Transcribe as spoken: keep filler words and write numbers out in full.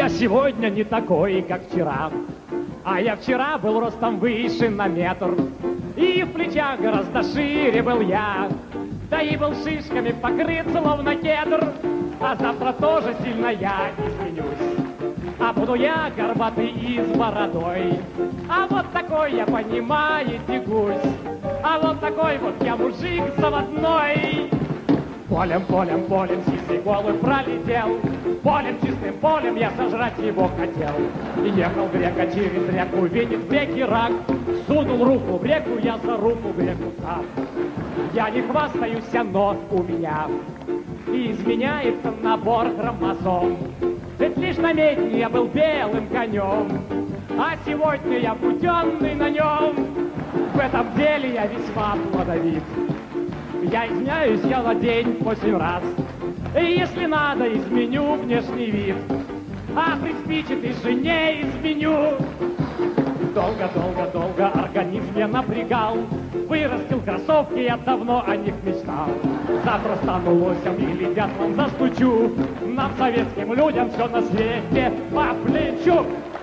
Я сегодня не такой, как вчера. А я вчера был ростом выше на метр, и в плечах гораздо шире был я. Да и был шишками покрыт, словно кедр. А завтра тоже сильно я изменюсь. А буду я горбатый и с бородой. А вот такой я, понимаете, гусь. А вот такой вот я мужик заводной. Полем, полем, полем сизый голубь пролетел. Полем, чистым полем я сожрать его хотел. И ехал грека через реку, видит в реке рак. Сунул руку в реку, я за руку греку сам. Я не хвастаюсь, но у меня изменяется набор хромосом. Ведь лишь на медне я был белым конем, а сегодня я путенный на нем. В этом деле я весьма плодовит. Я изменяюсь я на день восемь раз. И если надо, изменю внешний вид. А приспичит и жене изменю. Долго-долго-долго организм я напрягал. Вырастил кроссовки, я давно о них мечтал. Завтра стану лосем или дятлом застучу. Нам, советским людям, все на свете по плечу.